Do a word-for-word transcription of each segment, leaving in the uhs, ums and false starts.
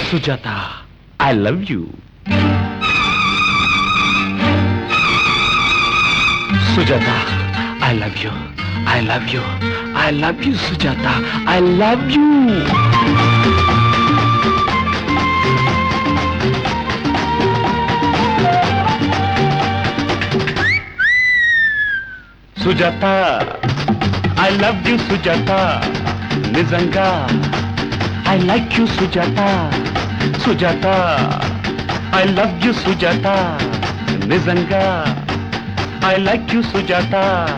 Sujatha, I love you. Sujatha, I love you, I love you, I love you Sujatha, I love you. Sujatha, I love you Sujatha, నిజంగా I like you Sujatha. Sujatha, I love you Sujatha, నిజంగా I like you Sujatha.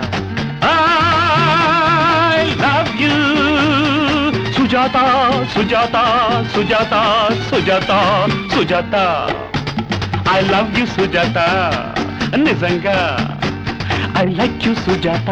I love you Sujatha, Sujatha, Sujatha, Sujatha, Sujatha, I love you Sujatha, నిజంగా I like you Sujatha.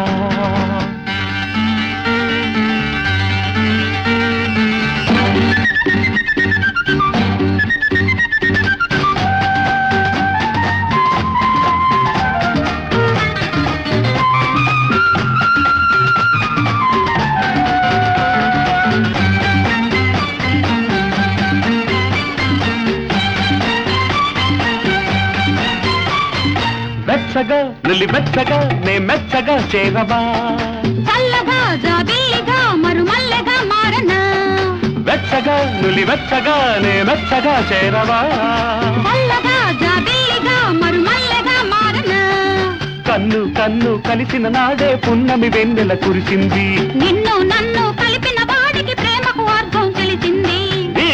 మెచ్చగా నులి మెచ్చగా నే మెచ్చగా చేరవా, చల్లగా జాబిల్లిగా మరుమల్లెగా మారనా. వెచ్చగా నులి వెచ్చగా నే మెచ్చగా చేరవా, చల్లగా జాబిల్లిగా మరుమల్లెగా మారనా. కన్ను కన్ను కలిసిన నాడే పున్నమి వెన్నెల కురిసింది, నిన్ను నన్ను కలిపిన వాడికి ప్రేమకు అర్థం తెలిసింది. ఈ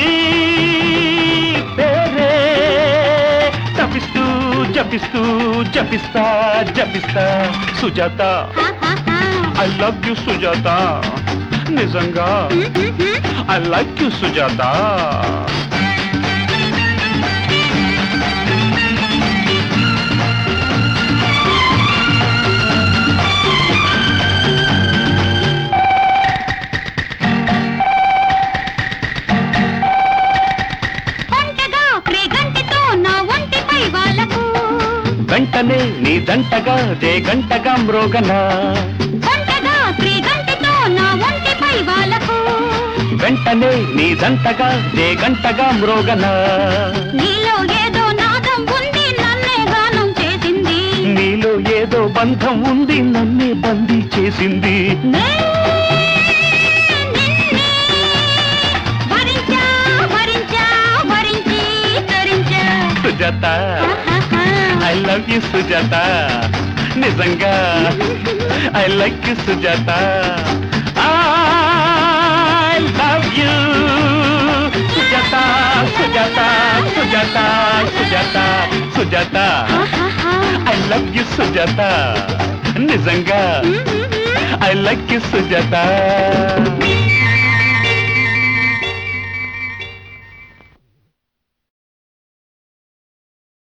పేరే జపిస్తూ జపిస్తూ జపిస్తా జపిస్తా Sujatha, I love you Sujatha, నిజంగా ఐ లైక్ యూ సుజాత. వెంటనే నీ దంటగా జే గంటగా మ్రోగనా, వెంటనే నీ దంటగా జే గంటగా మ్రోగనా. నీలో ఏదో నాదం ఉంది నన్నే గానం చేసింది, నీలో ఏదో బంధం ఉంది నన్నే బందీ చేసింది. Sujata, I love you Sujatha, నిజంగా I like you Sujatha. I love you Sujatha, Sujatha, Sujatha, Sujatha, Sujatha, I love you Sujatha, నిజంగా ఐ లైక్ యూ సుజాత.